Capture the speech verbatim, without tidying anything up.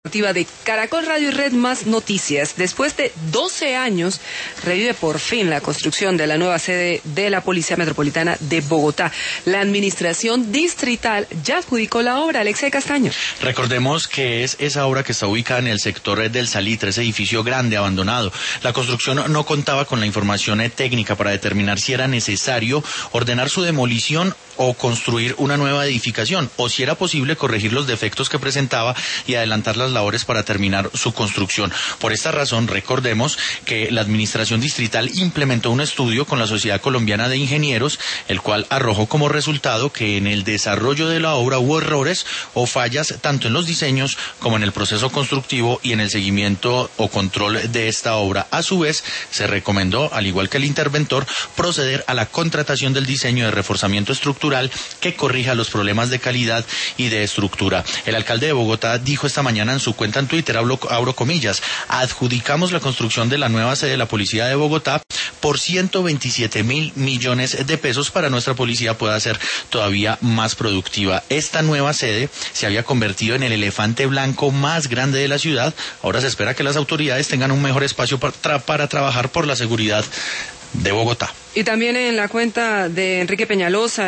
De Caracol Radio y Red Más Noticias. Después de doce años, revive por fin la construcción de la nueva sede de la Policía Metropolitana de Bogotá. La administración distrital ya adjudicó la obra. Alexia Castaño. Recordemos que es esa obra que está ubicada en el sector del Salitre, ese edificio grande, abandonado. La construcción no contaba con la información técnica para determinar si era necesario ordenar su demolición o construir una nueva edificación, o si era posible corregir los defectos que presentaba y adelantar las labores para terminar su construcción. Por esta razón, recordemos que la Administración Distrital implementó un estudio con la Sociedad Colombiana de Ingenieros, el cual arrojó como resultado que en el desarrollo de la obra hubo errores o fallas tanto en los diseños como en el proceso constructivo y en el seguimiento o control de esta obra. A su vez, se recomendó, al igual que el interventor, proceder a la contratación del diseño de reforzamiento estructural que corrija los problemas de calidad y de estructura. El alcalde de Bogotá dijo esta mañana en su cuenta en Twitter, abro, abro comillas, adjudicamos la construcción de la nueva sede de la Policía de Bogotá por ciento veintisiete mil millones de pesos para nuestra policía pueda ser todavía más productiva. Esta nueva sede se había convertido en el elefante blanco más grande de la ciudad. Ahora se espera que las autoridades tengan un mejor espacio para, tra- para trabajar por la seguridad de Bogotá. Y también en la cuenta de Enrique Peñalosa.